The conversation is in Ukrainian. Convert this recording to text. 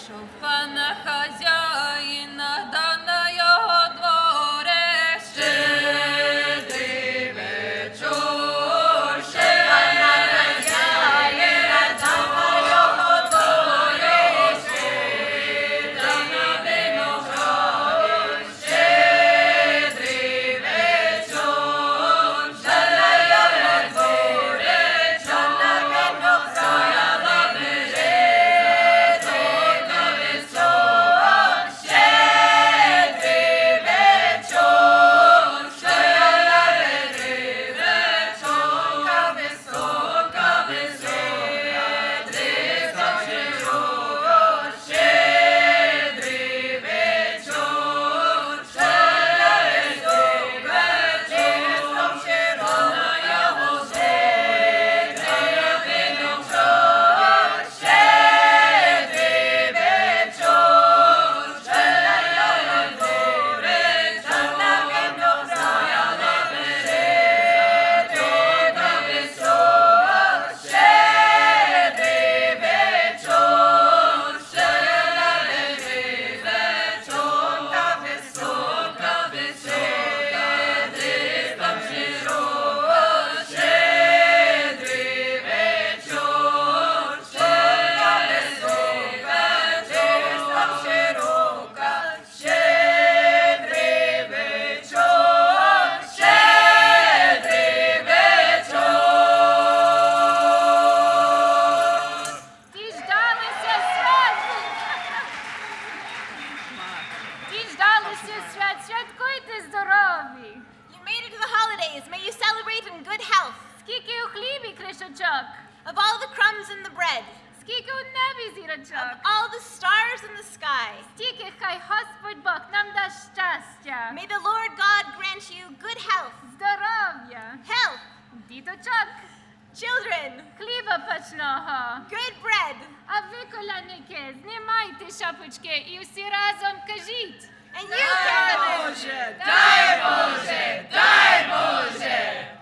Прийшов пана хазяїна, да на його дворе щедрий вечір. Пана хазяїна, да на його дворе щедра на винограді. Щедрий вечір, да на його дворе чорна винограді. Святкуйте здорові! You made it to the holidays. May you celebrate in good health. Скільки у хлібі кришочок, Of all the crumbs in the bread, скільки у небі зірочок, all the stars in the sky, стільки хай Господь Бог нам дасть щастя, may the Lord God grant you good health, здоров'я, health, діточок, children, хліба пачного. good bread. А ви, коляники, знімайте шапочки і всі разом кажіть. And you, Carolyn, Дай Боже! Дай Боже!